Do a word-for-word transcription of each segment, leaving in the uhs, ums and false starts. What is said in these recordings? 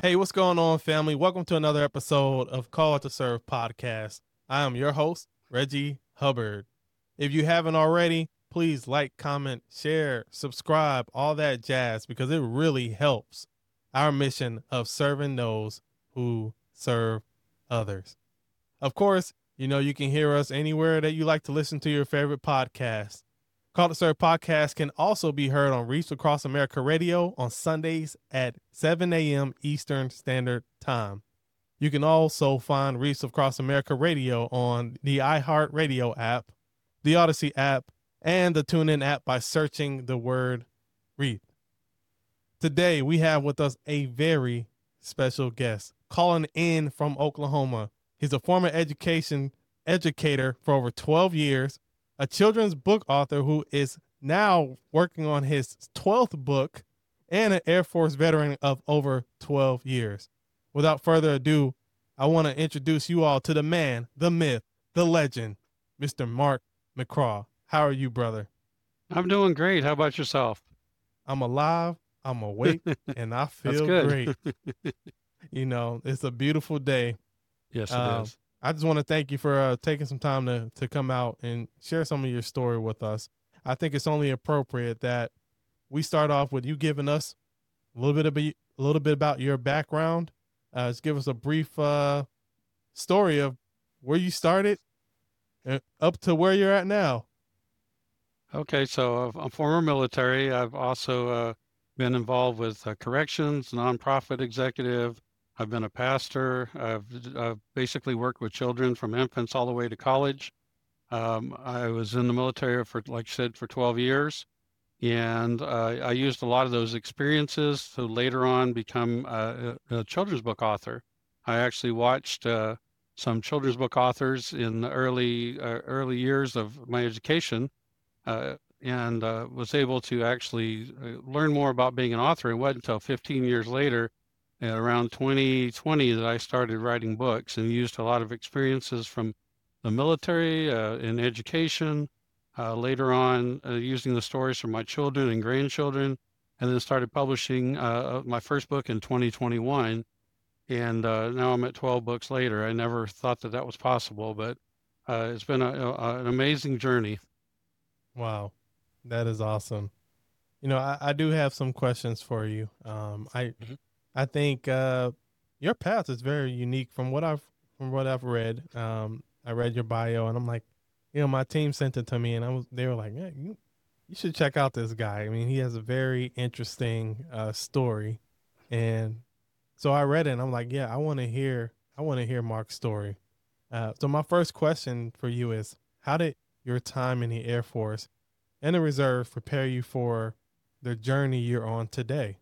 Hey, what's going on, family? Welcome to another episode of Call to Serve podcast. I am your host, Reggie Hubbard. If you haven't already, please like, comment, share, subscribe, all that jazz, because it really helps our mission of serving those who serve others. Of course, you know you can hear us anywhere that you like to listen to your favorite podcast. Call to Serve podcast can also be heard on Reach Across America Radio on Sundays at seven a.m. Eastern Standard Time. You can also find Reach Across America Radio on the iHeartRadio app, the Odyssey app, and the TuneIn app by searching the word Reach. Today, we have with us a very special guest calling in from Oklahoma. He's a former education educator for over twelve years, a children's book author who is now working on his twelfth book, and an Air Force veteran of over twelve years. Without further ado, I want to introduce you all to the man, the myth, the legend, Mister Mark McCraw. How are you, brother? I'm doing great. How about yourself? I'm alive, I'm awake, and I That's feel good. great. You know, it's a beautiful day. Yes, it Uh, is. I just want to thank you for uh, taking some time to to come out and share some of your story with us. I think it's only appropriate that we start off with you giving us a little bit of a little bit about your background. Uh, just give us a brief uh, story of where you started and up to where you're at now. Okay, so I'm former military. I've also uh, been involved with uh, corrections, nonprofit executive. I've been a pastor. I've, I've basically worked with children from infants all the way to college. Um, I was in the military for, like I said, for twelve years. And uh, I used a lot of those experiences to later on become a, a children's book author. I actually watched uh, some children's book authors in the early uh, early years of my education, uh, and uh, was able to actually uh, learn more about being an author. It wasn't until fifteen years later, uh, around twenty twenty, that I started writing books and used a lot of experiences from the military uh, in education, uh, later on uh, using the stories from my children and grandchildren, and then started publishing uh, my first book in twenty twenty-one. And uh, now I'm at twelve books later. I never thought that that was possible, but uh, it's been a, a, an amazing journey. Wow, that is awesome. You know, I, I do have some questions for you. Um, I Mhm. I think uh, your path is very unique from what I've from what I've read. Um, I read your bio, and I'm like, you know, my team sent it to me, and I was they were like, yeah, you you should check out this guy. I mean, he has a very interesting uh, story, and so I read it, and I'm like, yeah, I want to hear I want to hear Mark's story. Uh, so my first question for you is, how did your time in the Air Force and the reserve prepare you for the journey you're on today?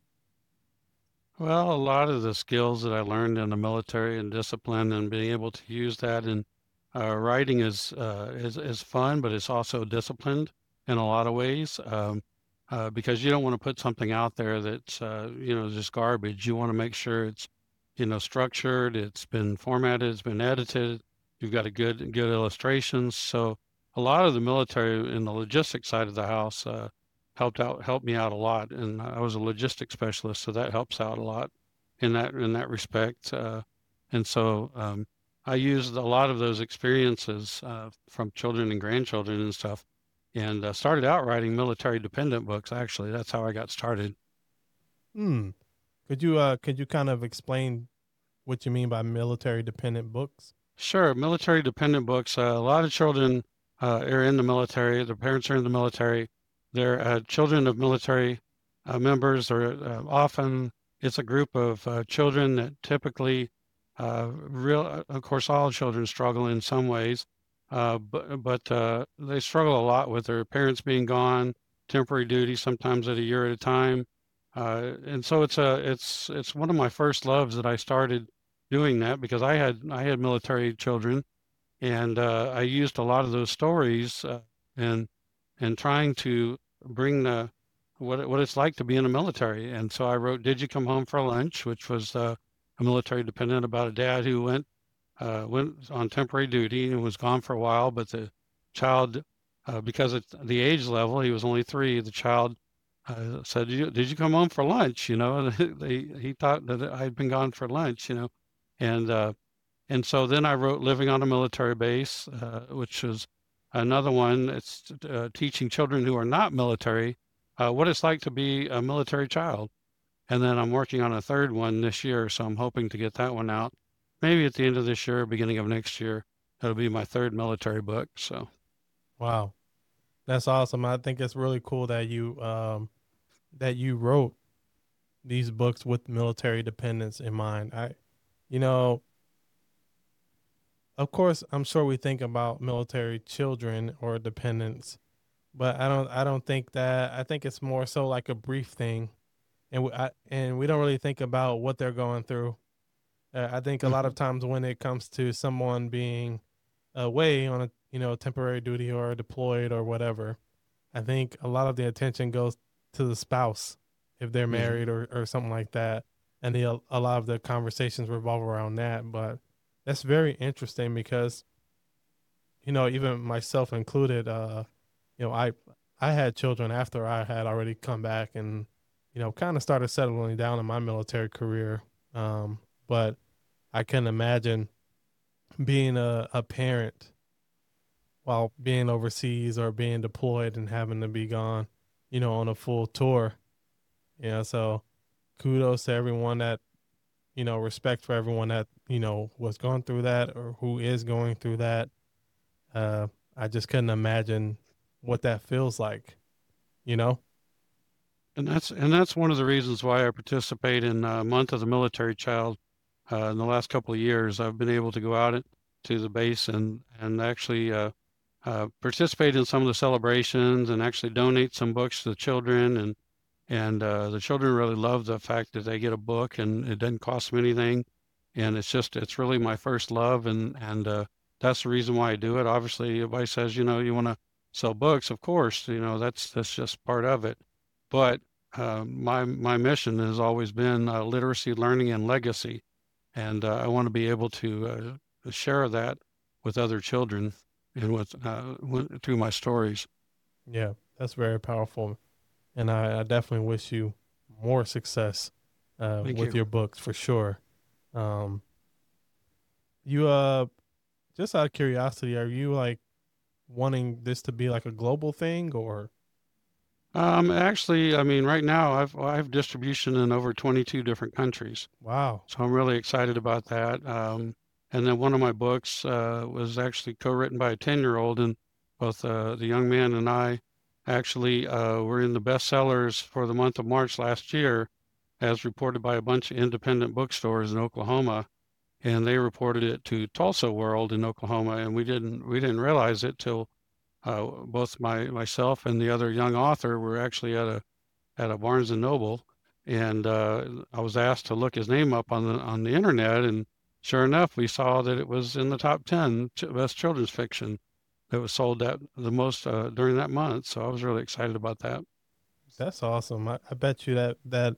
Well, a lot of the skills that I learned in the military and discipline and being able to use that in uh, writing is, uh, is is fun, but it's also disciplined in a lot of ways, um, uh, because you don't want to put something out there that's uh, you know just garbage. You want to make sure it's you know structured, it's been formatted, it's been edited. You've got a good good illustrations. So a lot of the military in the logistics side of the house. Uh, helped out helped me out a lot, and I was a logistics specialist, so that helps out a lot in that in that respect. Uh, and so um, I used a lot of those experiences uh, from children and grandchildren and stuff, and uh, started out writing military dependent books. Actually, that's how I got started. Hmm. Could you uh could you kind of explain what you mean by military dependent books? Sure, military dependent books. Uh, a lot of children uh, are in the military. Their parents are in the military. They're uh, children of military uh, members, or uh, often it's a group of uh, children that typically, uh, real, of course, all children struggle in some ways, uh, but but uh, they struggle a lot with their parents being gone, temporary duty, sometimes at a year at a time, uh, and so it's a it's it's one of my first loves that I started doing that because I had I had military children, and uh, I used a lot of those stories uh, and and trying to bring the what what it's like to be in the military. And so I wrote "Did You Come Home for Lunch," which was uh, a military dependent about a dad who went uh, went on temporary duty and was gone for a while, but the child, uh, because at the age level he was only three, the child I said, "Did you, did you come home for lunch?" You know, and they, he thought that I'd been gone for lunch, you know, and uh, and so then I wrote "Living on a Military Base," uh, which was another one. It's uh, teaching children who are not military uh, what it's like to be a military child. And then I'm working on a third one this year, so I'm hoping to get that one out. Maybe at the end of this year, beginning of next year. That'll be my third military book. So, Wow, that's awesome. I think it's really cool that you um that you wrote these books with military dependence in mind. I, you know, of course, I'm sure we think about military children or dependents, but I don't. I don't think that. I think it's more so like a brief thing, and we, I, and we don't really think about what they're going through. Uh, I think a lot of mhm, times when it comes to someone being away on a you know temporary duty or deployed or whatever, I think a lot of the attention goes to the spouse if they're mhm. married or, or something like that, and the a lot of the conversations revolve around that. But that's very interesting because you know even myself included, uh, you know I I had children after I had already come back and you know kind of started settling down in my military career, um, but I can imagine being a, a parent while being overseas or being deployed and having to be gone, you know, on a full tour. You know, so kudos to everyone that, you know, respect for everyone that, you know, was going through that or who is going through that. Uh, I just couldn't imagine what that feels like, you know? And that's and that's one of the reasons why I participate in uh, Month of the Military Child. Uh, in the last couple of years, I've been able to go out it- to the base and and actually uh, uh, participate in some of the celebrations and actually donate some books to the children. And and uh, the children really love the fact that they get a book and it doesn't cost them anything. And it's just it's really my first love, and and uh, that's the reason why I do it. Obviously, everybody says, you know, you want to sell books, of course, you know, that's that's just part of it. But uh, my my mission has always been uh, literacy, learning, and legacy, and uh, I want to be able to uh, share that with other children and with uh, through my stories. Yeah, that's very powerful. And I, I definitely wish you more success uh, Thank with you. your books for sure. Um, you, uh, just out of curiosity, are you like wanting this to be like a global thing or Um, actually, I mean, right now I've I have distribution in over twenty-two different countries, wow? so I'm really excited about that. Um, and then one of my books uh, was actually co-written by a ten-year-old, and both uh, the young man and I actually uh, were in the bestsellers for the month of March last year, as reported by a bunch of independent bookstores in Oklahoma, and they reported it to Tulsa World in Oklahoma, and we didn't we didn't realize it till uh, both my myself and the other young author were actually at a at a Barnes and Noble, and uh, I was asked to look his name up on the on the internet, and sure enough, we saw that it was in the top ten ch- best children's fiction that was sold that the most uh, during that month. So I was really excited about that. That's awesome. I, I bet you that that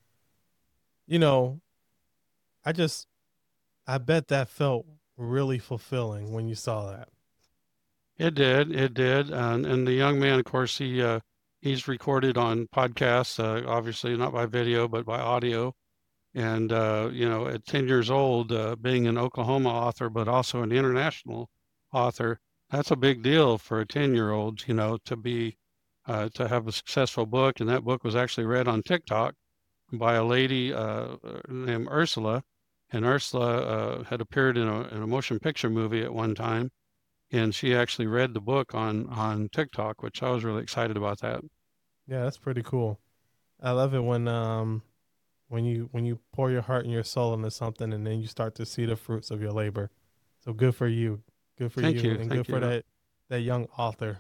you know, I just I bet that felt really fulfilling when you saw that. It did, it did, and and the young man, of course, he uh, he's recorded on podcasts, uh, obviously not by video but by audio. And uh, you know, at ten years old, uh, being an Oklahoma author, but also an international author, that's a big deal for a ten-year-old. You know, to be uh, to have a successful book, and that book was actually read on TikTok by a lady uh, named Ursula, and Ursula uh, had appeared in a, in a motion picture movie at one time, and she actually read the book on on TikTok, which I was really excited about that. Yeah, that's pretty cool. I love it when um when you when you pour your heart and your soul into something and then you start to see the fruits of your labor. So good for you. Good for Thank you you, and good thank for you. that that young author.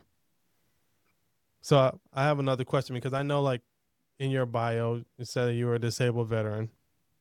So I, I have another question because I know like in your bio it said that you were a disabled veteran.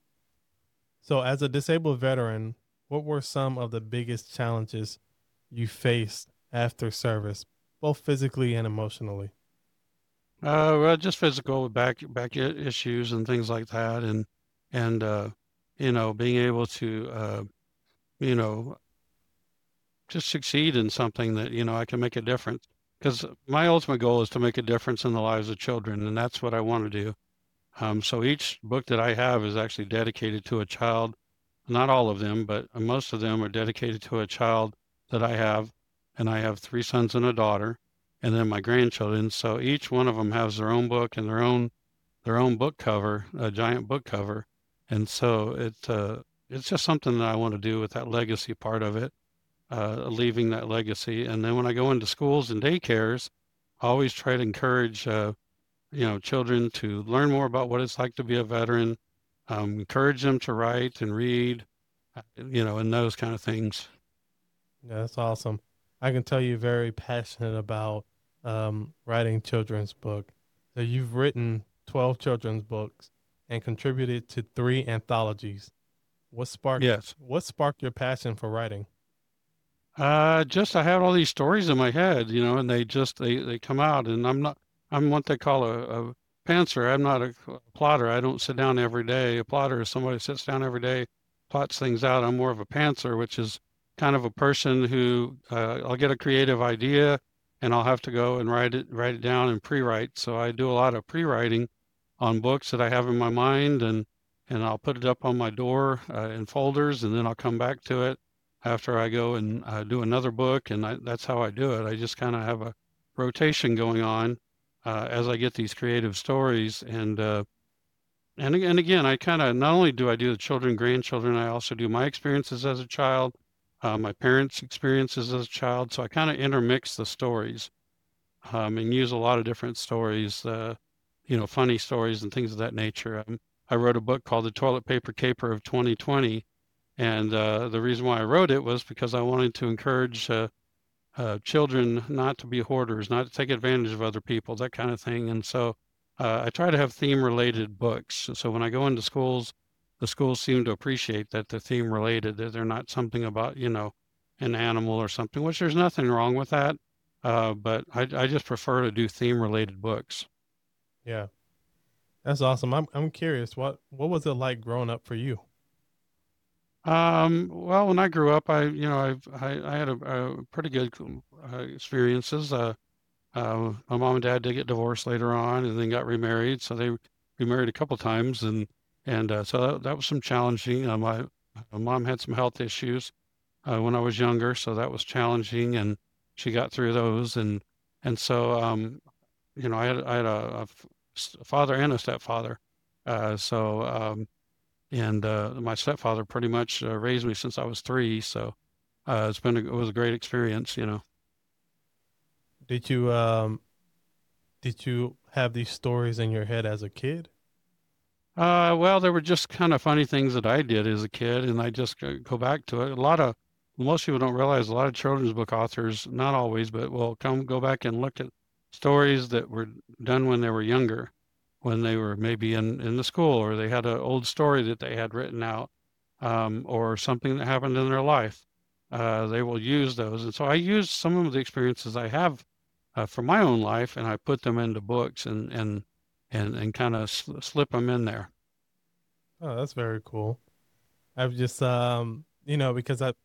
So as a disabled veteran, what were some of the biggest challenges you faced after service, both physically and emotionally? Uh, well, just physical back back i- issues and things like that, and and uh, you know, being able to uh, you know, just succeed in something that you know I can make a difference. because my ultimate goal is to make a difference in the lives of children, and that's what I want to do. Um, so each book that I have is actually dedicated to a child. Not all of them, but most of them are dedicated to a child that I have, and I have three sons and a daughter, and then my grandchildren. So each one of them has their own book and their own their own book cover, a giant book cover, and so it uh, it's just something that I want to do with that legacy part of it, uh, leaving that legacy. And then when I go into schools and daycares, I always try to encourage uh, you know children to learn more about what it's like to be a veteran, um, encourage them to write and read, uh, you know, and those kind of things. Yeah, that's awesome. I can tell you're very passionate about um, writing children's book. So you've written twelve children's books and contributed to three anthologies. What sparked Yes. what sparked your passion for writing? Uh, just I have all these stories in my head, you know, and they just they they come out, and I'm not I'm what they call a, a pantser. I'm not a, a plotter. I don't sit down every day. A plotter is somebody who sits down every day, plots things out. I'm more of a pantser, which is kind of a person who uh, I'll get a creative idea, and I'll have to go and write it write it down and pre-write. So I do a lot of pre-writing on books that I have in my mind, and and I'll put it up on my door uh, in folders, and then I'll come back to it after I go and uh, do another book, and I, that's how I do it. I just kind of have a rotation going on uh, as I get these creative stories, and uh, and and again, I kind of not only do I do the children, grandchildren, I also do my experiences as a child, uh, my parents' experiences as a child. So I kind of intermix the stories um, and use a lot of different stories, uh, you know, funny stories and things of that nature. Um, I wrote a book called The Toilet Paper Caper of twenty twenty, and uh, the reason why I wrote it was because I wanted to encourage uh, uh, children not to be hoarders, not to take advantage of other people, that kind of thing. And so uh, I try to have theme related books. So when I go into schools, the schools seem to appreciate that they're theme related, that they're not something about, you know, an animal or something, which there's nothing wrong with that. Uh, but I, I just prefer to do theme related books. Yeah, that's awesome. I'm I'm curious. What what was it like growing up for you? Um, well, when I grew up, I, you know, I've, I, I had a, a pretty good uh, experiences. Uh, uh, my mom and dad did get divorced later on, and then got remarried. So they remarried a couple times, and and uh, so that, that was some challenging. Uh, my, my mom had some health issues uh, when I was younger, so that was challenging, and she got through those. And and so, um, you know, I had I had a, a f- s- father and a stepfather. Uh, so um, and uh, my stepfather pretty much uh, raised me since I was three. So uh, it's been a, it was a great experience, you know. Did you um did you have these stories in your head as a kid? Uh, well, there were just kind of funny things that I did as a kid, and I just go go back to it. A lot of Most people don't realize a lot of children's book authors, not always, but will come go back and look at stories that were done when they were younger, when they were maybe in in the school, or they had an old story that they had written out, um, or something that happened in their life. Uh, they will use those, and so I use some of the experiences I have uh, from my own life, and I put them into books and and and and kind of sl- slip them in there. Oh, that's very cool. I've just um you know because I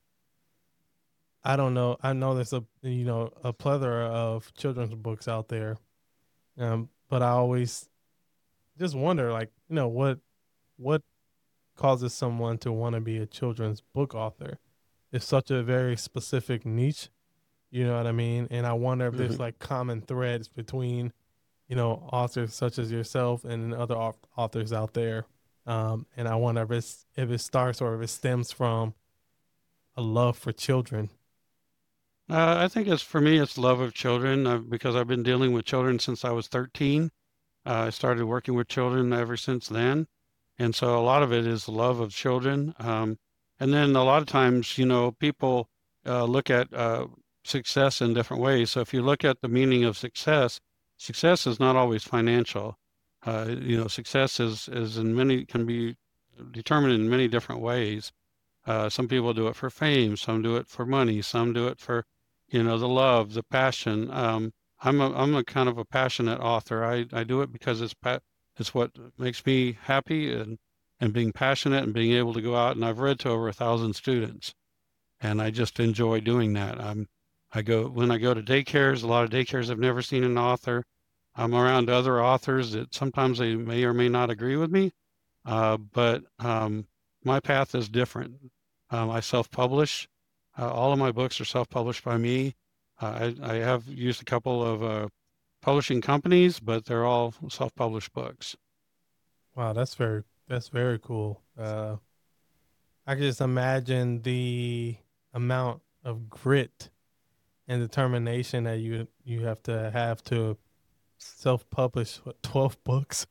I don't know. I know there's a you know a plethora of children's books out there. Um, but I always just wonder, like, you know, what what causes someone to want to be a children's book author? It's such a very specific niche, you know what I mean? And I wonder if there's Mhm. like common threads between, you know, authors such as yourself and other au- authors out there. Um, and I wonder if it's if it starts or if it stems from a love for children. Uh, I think it's for me, it's love of children uh, because I've been dealing with children since I was thirteen. Uh, I started working with children ever since then. And so a lot of it is love of children. Um, and then a lot of times, you know, people uh, look at uh, success in different ways. So if you look at the meaning of success, success is not always financial. Uh, you know, success is, is in many, can be determined in many different ways. Uh, some people do it for fame, some do it for money, some do it for, you know, the love, the passion. Um, I'm a I'm a kind of a passionate author. I, I do it because it's pa- it's what makes me happy, and and being passionate and being able to go out, and I've read to over a thousand students, and I just enjoy doing that. I'm I go when I go to daycares. A lot of daycares have never seen an author. I'm around other authors that sometimes they may or may not agree with me, uh, but um, my path is different. Um, I self-publish. Uh, all of my books are self-published by me. Uh, I, I have used a couple of uh, publishing companies, but they're all self-published books. Wow, that's very that's very cool. Uh, I can just imagine the amount of grit and determination that you you have to have to self-publish what, twelve books.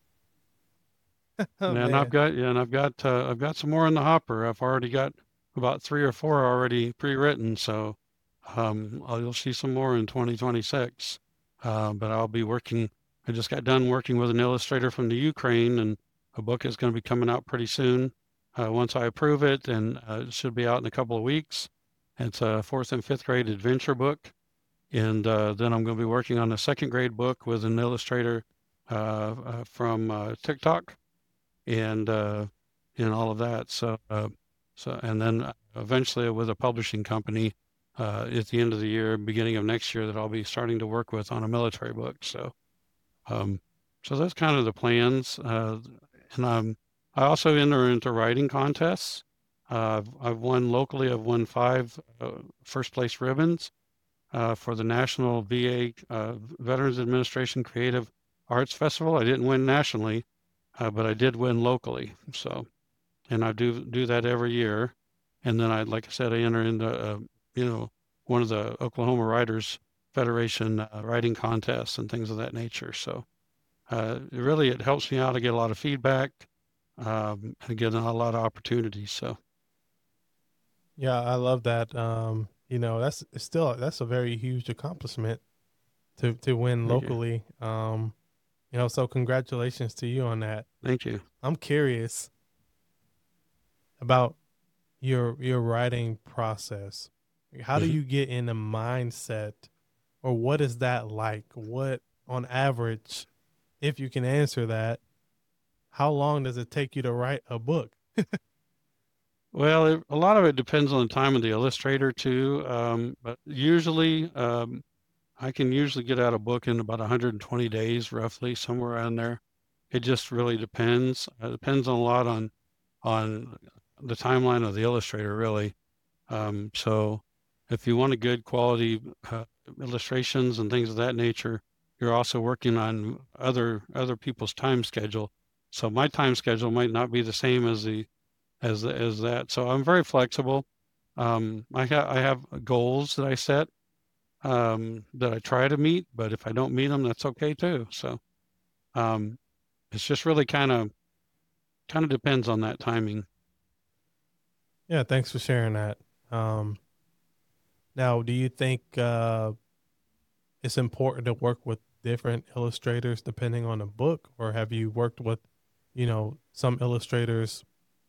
Oh And I've man. got yeah, and I've got uh, I've got some more in the hopper. I've already got about three or four already pre-written, so um, I'll, you'll see some more in twenty twenty-six. Uh, but I'll be working. I just got done working with an illustrator from the Ukraine, and a book is going to be coming out pretty soon. Uh, once I approve it, and uh, it should be out in a couple of weeks. It's a fourth and fifth grade adventure book, and uh, then I'm going to be working on a second grade book with an illustrator uh, uh, from uh, TikTok and uh, and all of that. So uh, so and then eventually with a publishing company uh, at the end of the year, beginning of next year, that I'll be starting to work with on a military book. So um, so that's kind of the plans. Uh, and I'm I also enter into writing contests. Uh, I've, I've won locally. I've won five uh, first place ribbons uh, for the National V A uh, Veterans Administration Creative Arts Festival. I didn't win nationally, uh, but I did win locally. So, and I do do that every year. And then I, like I said, I enter into, uh, you know, one of the Oklahoma Writers Federation uh, writing contests and things of that nature. So, uh, it really, it helps me out to get a lot of feedback um, and get a lot of opportunities. So, Yeah, I love that. Um, you know, that's it's still that's a very huge accomplishment to to win thank you. locally. Um, you know, so congratulations to you on that. Thank you. I'm curious about your your writing process. How do Mhm. you get in the mindset, or what is that like? What on average, if you can answer that, how long does it take you to write a book? Well, it, a lot of it depends on the time of the illustrator too. Um, but usually, um, I can usually get out a book in about one hundred twenty days, roughly, somewhere around there. It just really depends. Uh, It depends on a lot on on the timeline of the illustrator, really. Um, so, if you want a good quality uh, illustrations and things of that nature, you're also working on other other people's time schedule. So my time schedule might not be the same as the as as that. So I'm very flexible. Um, I have I have goals that I set um, that I try to meet, but if I don't meet them, that's okay too. So um, it's just really kind of kind of depends on that timing. Yeah, thanks for sharing that. Um, now, do you think uh, it's important to work with different illustrators depending on the book, or have you worked with, you know, some illustrators,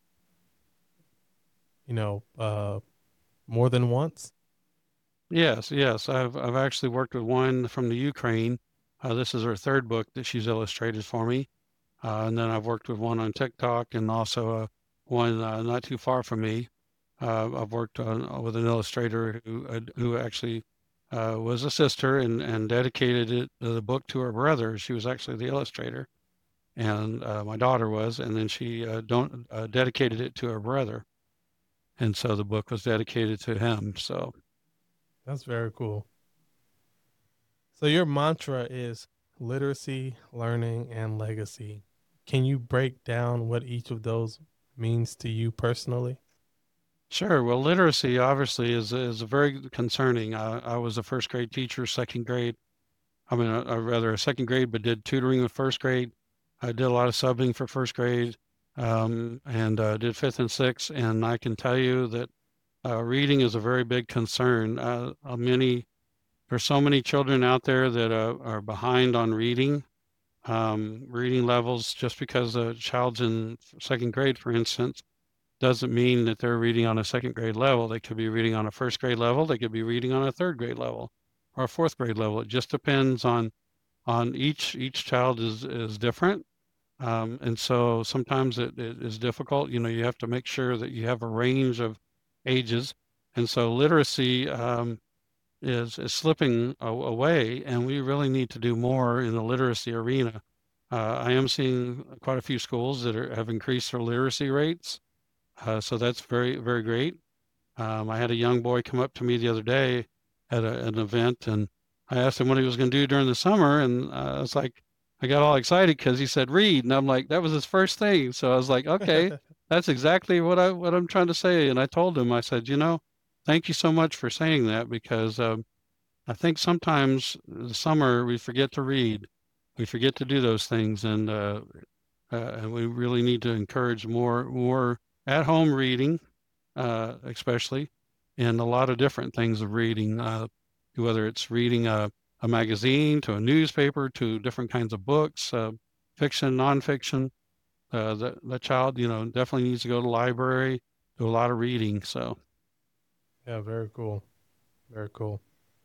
you know, uh, more than once? Yes, yes, I've I've actually worked with one from the Ukraine. Uh, this is her third book that she's illustrated for me, uh, and then I've worked with one on TikTok and also uh, one uh, not too far from me. Uh, I've worked on, with an illustrator who uh, who actually uh, was a sister and and dedicated it, the book to her brother. She was actually the illustrator, and uh, my daughter was, and then she uh, don't uh, dedicated it to her brother, and so the book was dedicated to him. So That's very cool. So your mantra is literacy, learning, and legacy. Can you break down what each of those means to you personally? sure. Well, literacy obviously is is very concerning. I, I was a first grade teacher, second grade. I mean, uh, rather a second grade, but did tutoring with first grade. I did a lot of subbing for first grade, um, and uh, did fifth and sixth. And I can tell you that uh, reading is a very big concern. Uh, uh, many There's so many children out there that uh, are behind on reading, um, reading levels. Just because a child's in second grade, for instance, doesn't mean that they're reading on a second grade level. They could be reading on a first grade level. They could be reading on a third grade level or a fourth grade level. It just depends on on each each child is is different. Um, and so sometimes it, it is difficult. You know, you have to make sure that you have a range of ages. And so literacy um, is is slipping a- away, and we really need to do more in the literacy arena. Uh, I am seeing quite a few schools that are, have increased their literacy rates, uh, so that's very, very great. Um, I had a young boy come up to me the other day at a, an event, and I asked him what he was going to do during the summer, and uh, I was like, I got all excited because he said read, and I'm like, that was his first thing. So I was like, okay, that's exactly what I what I'm trying to say. And I told him, I said, you know, thank you so much for saying that because um, I think sometimes the summer we forget to read, we forget to do those things, and uh, uh, and we really need to encourage more more at home reading, uh, especially, and a lot of different things of reading, uh, whether it's reading a, a magazine to a newspaper to different kinds of books, uh, fiction, nonfiction. Uh, the, the child, you know, definitely needs to go to the library, do a lot of reading. So, Yeah, very cool. Very cool.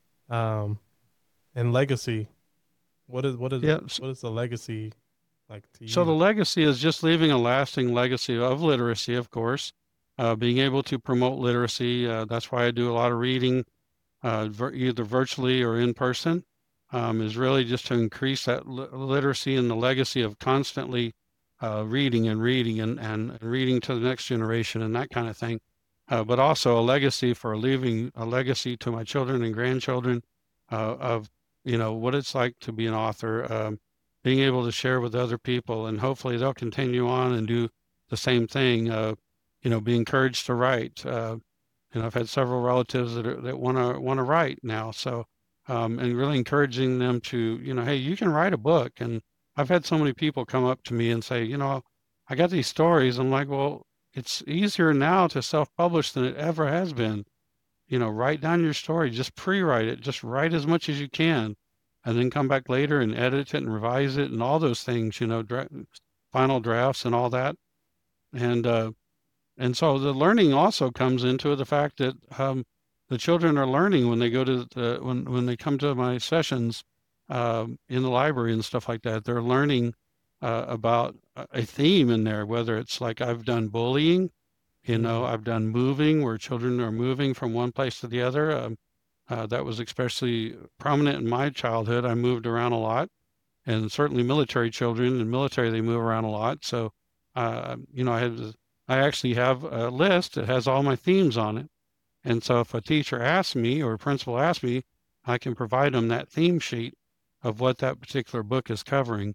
Um, and legacy. What is what is yeah. what is the legacy like to So the you? legacy is just leaving a lasting legacy of literacy, of course, uh, being able to promote literacy. Uh, that's why I do a lot of reading, uh, vir- either virtually or in person, um, is really just to increase that li- literacy and the legacy of constantly uh, reading and reading and, and reading to the next generation and that kind of thing. Uh, but also a legacy for leaving a legacy to my children and grandchildren uh, of, you know, what it's like to be an author, um, being able to share with other people, and hopefully they'll continue on and do the same thing, uh, you know, be encouraged to write. Uh, and I've had several relatives that are, that want to want to write now. So, um, and really encouraging them to, you know, hey, you can write a book. And I've had so many people come up to me and say, you know, I got these stories. I'm like, well, it's easier now to self-publish than it ever has been. You know, write down your story, just pre-write it, just write as much as you can, and then come back later and edit it and revise it and all those things. You know, dra- final drafts and all that. And uh, and so the learning also comes into the fact that um, the children are learning when they go to the, when when they come to my sessions um, in the library and stuff like that. They're learning uh, about a a theme in there, whether it's like I've done bullying, you know, Mm, I've done moving where children are moving from one place to the other. Um, uh, that was especially prominent in my childhood. I moved around a lot, and certainly military children in military they move around a lot. So, uh, you know, I had I actually have a list that has all my themes on it, and so if a teacher asks me or a principal asks me, I can provide them that theme sheet of what that particular book is covering.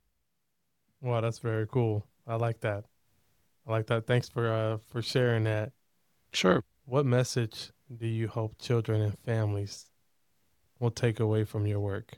wow, that's very cool. I like that. I like that. Thanks for uh for sharing that. Sure. What message do you hope children and families will take away from your work?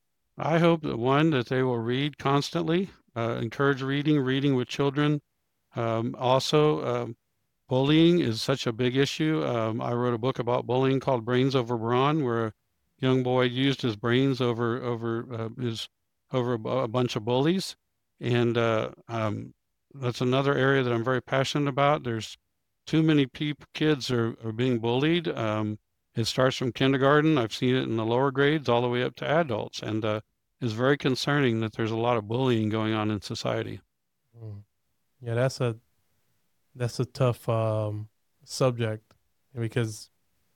I hope that one that they will read constantly, uh, encourage reading, reading with children. Um, also, um, bullying is such a big issue. Um, I wrote a book about bullying called Brains Over Brawn, where a young boy used his brains over over uh, his over a, bu- a bunch of bullies, and uh, um, that's another area that I'm very passionate about. There's too many peop kids are, are being bullied. Um, it starts from kindergarten. I've seen it in the lower grades all the way up to adults, and uh, it's very concerning that there's a lot of bullying going on in society. Mm. Yeah, that's a that's a tough um subject because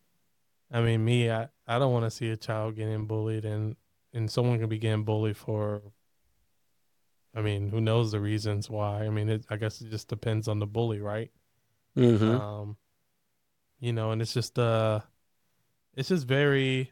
I mean me I, I don't want to see a child getting bullied and and someone can be getting bullied for I mean who knows the reasons why. I mean it, I guess it just depends on the bully, right? Hmm. Um you know, and it's just uh it's just very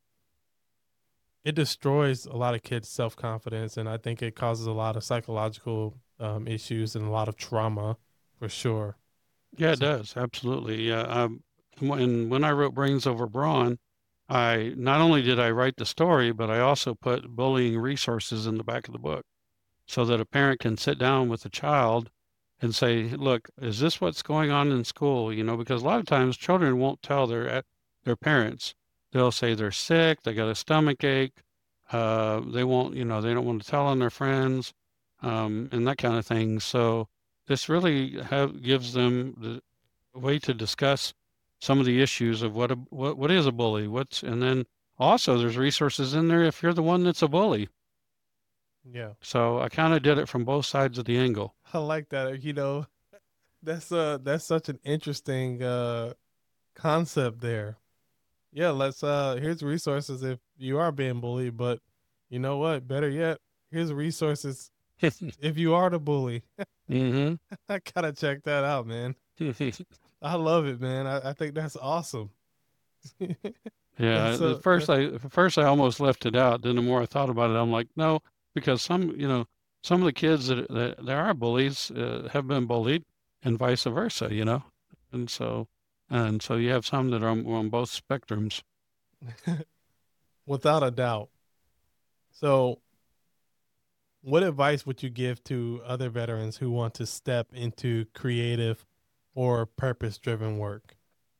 it destroys a lot of kids' self confidence, and I think it causes a lot of psychological um, issues and a lot of trauma, for sure. Yeah, it So, does. Absolutely. Yeah. Um, when when I wrote Brains Over Brawn, I not only did I write the story, but I also put bullying resources in the back of the book so that a parent can sit down with a child and say, "Look, is this what's going on in school?" You know, because a lot of times children won't tell their at- their parents. They'll say they're sick, they got a stomach ache. Uh, they won't, you know, they don't want to tell on their friends, um, and that kind of thing. So this really have, gives them the way to discuss some of the issues of what a what what is a bully, what's, and then also there's resources in there if you're the one that's a bully. yeah, So I kind of did it from both sides of the angle. I like that. You know, that's uh that's such an interesting uh concept there. Yeah, let's uh here's resources if you are being bullied, but you know what? Better yet, here's resources if you are the bully. hmm I gotta check that out, man. I love it, man. I, I think that's awesome. Yeah, That's at a first that's I at first I almost left it out. Then the more I thought about it, I'm like, no, because some, you know, some of the kids that that there are bullies uh, have been bullied, and vice versa, you know, and so and so you have some that are on, on both spectrums. without a doubt. So, what advice would you give to other veterans who want to step into creative or purpose-driven work?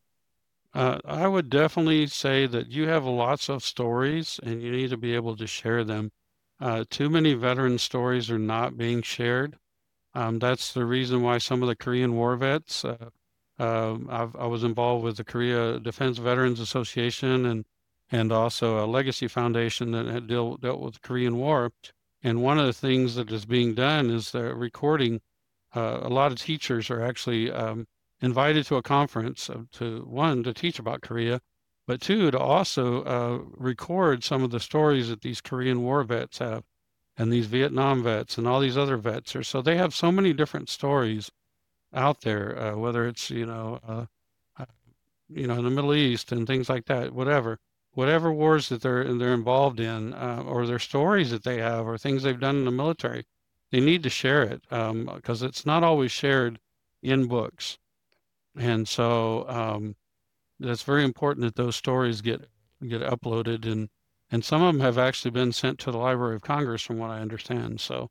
Uh, I would definitely say that you have lots of stories, and you need to be able to share them. Uh, too many veteran stories are not being shared. Um, that's the reason why some of the Korean War vets, uh, um, I've, I was involved with the Korea Defense Veterans Association and and also a Legacy Foundation that had deal, dealt with the Korean War. And one of the things that is being done is the recording. Uh, a lot of teachers are actually um, invited to a conference uh, to one to teach about Korea, but two to also uh, record some of the stories that these Korean War vets have and these Vietnam vets and all these other vets are. So they have so many different stories out there, uh, whether it's, you know, uh, uh, you know, in the Middle East and things like that, whatever, whatever wars that they're they're involved in, uh, or their stories that they have, or things they've done in the military, they need to share it um, because it's not always shared in books, and so um, that's very important that those stories get get uploaded and and some of them have actually been sent to the Library of Congress, from what I understand. So.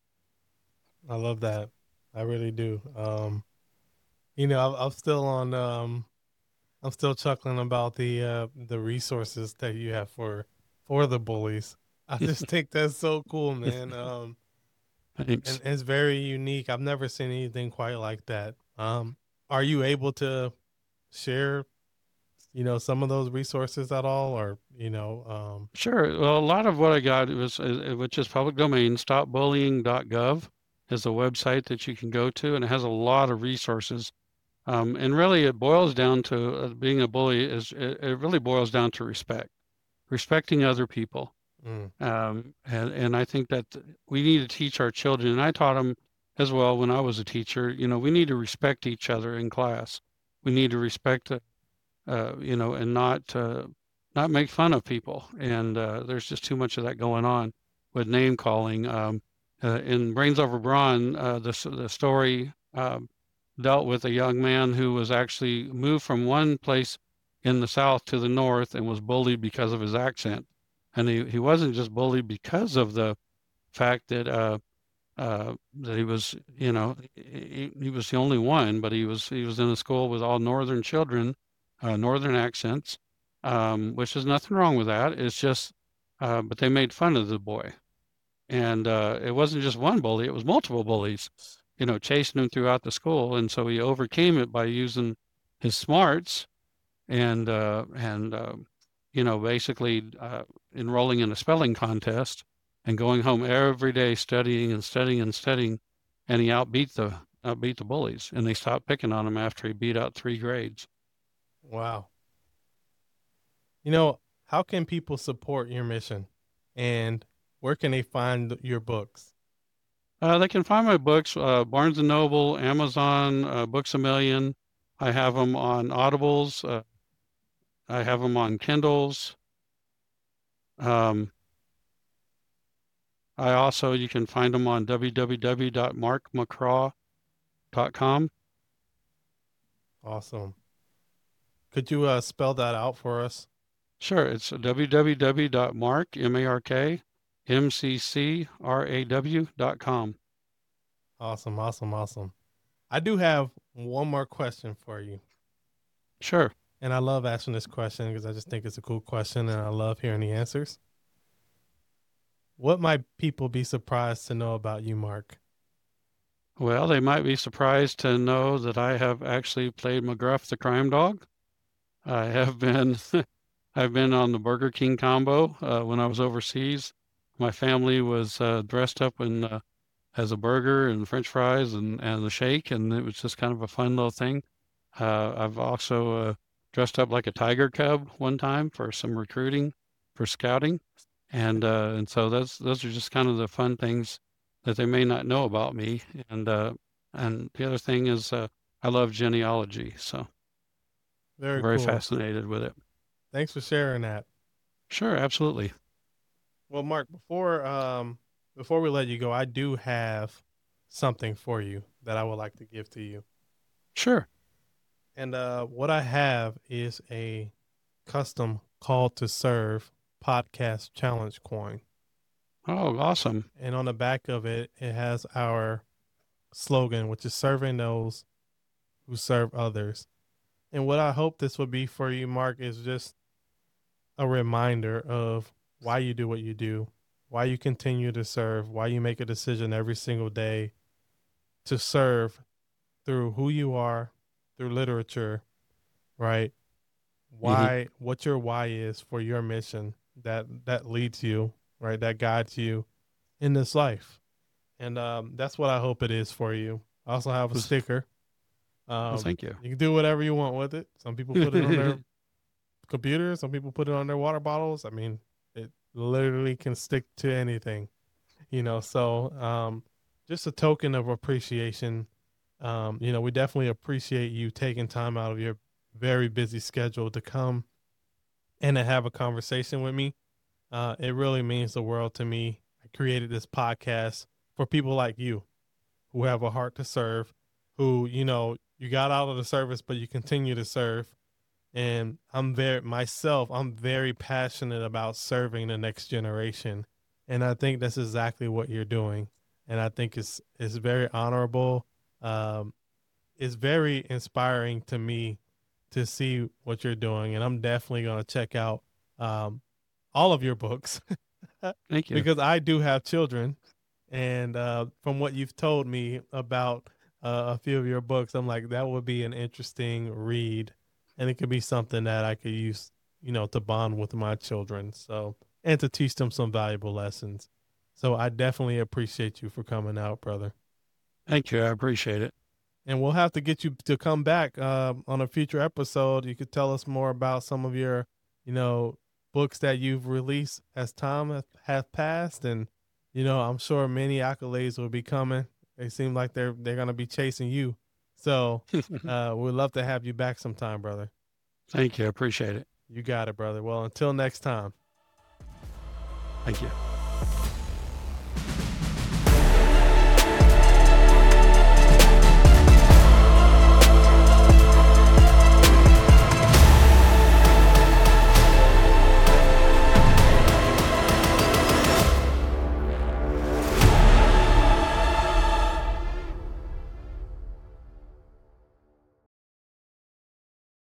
I love that. I really do. Um, you know, I'm, I'm still on. Um, I'm still chuckling about the uh, the resources that you have for for the bullies. I just think that's so cool, man. Um, and Thanks. it's very unique. I've never seen anything quite like that. Um, are you able to share, you know, some of those resources at all, or you know, um, Sure. Well, a lot of what I got was, uh, which is public domain, stop bullying dot gov is a website that you can go to, and it has a lot of resources. Um, and really, it boils down to uh, being a bully is it, it really boils down to respect, respecting other people. mm, Um, and, and I think that we need to teach our children, and I taught them as well when I was a teacher, you know, we need to respect each other in class. We need to respect uh, uh, you know, and not uh, not make fun of people. And uh, there's just too much of that going on with name calling. Um, uh, in Brains Over Brawn, uh, the the story um, dealt with a young man who was actually moved from one place in the South to the North and was bullied because of his accent. And he, he wasn't just bullied because of the fact that uh, uh, that he was, you know, he, he was the only one, but he was he was in a school with all Northern children, uh, Northern accents, um, which is nothing wrong with that. It's just, uh, but they made fun of the boy, and uh, it wasn't just one bully; it was multiple bullies, you know, chasing him throughout the school, and so he overcame it by using his smarts and uh, and uh, you know, basically uh, enrolling in a spelling contest and going home every day studying and studying and studying, and he outbeat the outbeat the bullies, and they stopped picking on him after he beat out three grades. wow. You know, how can people support your mission, and where can they find your books? Uh, they can find my books, uh, Barnes and Noble, Amazon, uh, Books a Million. I have them on Audibles. Uh, I have them on Kindles. Um, I also, you can find them on w w w dot mark mccraw dot com. Awesome. Could you uh, spell that out for us? Sure, it's w w w dot mark, M A R K, M C C R A W dot com. Awesome, awesome, awesome. I do have one more question for you. Sure. And I love asking this question because I just think it's a cool question and I love hearing the answers. What might people be surprised to know about you, Mark? Well, they might be surprised to know that I have actually played McGruff the crime dog. I have been I've been on the Burger King combo uh, when I was overseas. My family was uh, dressed up in uh, as a burger and French fries and and the shake, and it was just kind of a fun little thing. Uh, I've also uh, dressed up like a tiger cub one time for some recruiting for scouting. And uh, and so those those are just kind of the fun things that they may not know about me. And uh, and the other thing is uh, I love genealogy, so Very very cool. fascinated with it. Thanks for sharing that. Sure, absolutely. Well, Mark, before um before we let you go, I do have something for you that I would like to give to you. Sure. And uh what I have is a custom call to serve podcast challenge coin. Oh, awesome. And on the back of it, it has our slogan, which is serving those who serve others. And what I hope this would be for you, Mark, is just a reminder of why you do what you do, why you continue to serve, why you make a decision every single day to serve through who you are, through literature, right? Hmm. Why, what your why is for your mission that that leads you, right? That guides you in this life. And um, that's what I hope it is for you. I also have a Well, sticker. well, Um, thank you. you can do whatever you want with it. Some people put it on their computer. Some people put it on their water bottles. I mean, it literally can stick to anything, you know. So, um, just a token of appreciation. Um, you know, we definitely appreciate you taking time out of your very busy schedule to come and to have a conversation with me. Uh, it really means the world to me. I created this podcast for people like you who have a heart to serve, who, you know, you got out of the service, but you continue to serve. And I'm very myself, I'm very passionate about serving the next generation. And I think that's exactly what you're doing. And I think it's it's very honorable. Um, it's very inspiring to me to see what you're doing. And I'm definitely gonna check out um, all of your books Thank you. because I do have children. And uh, from what you've told me about uh, a few of your books, I'm like, that would be an interesting read. And it could be something that I could use, you know, to bond with my children. So, and to teach them some valuable lessons. So I definitely appreciate you for coming out, brother. Thank you. I appreciate it. And we'll have to get you to come back uh, on a future episode. You could tell us more about some of your, you know, books that you've released as time has, has passed, and you know, I'm sure many accolades will be coming. They seem like they're they're gonna be chasing you. So uh, we'd love to have you back sometime, brother. Thank you. I appreciate it. You got it, brother. Well, until next time. Thank you.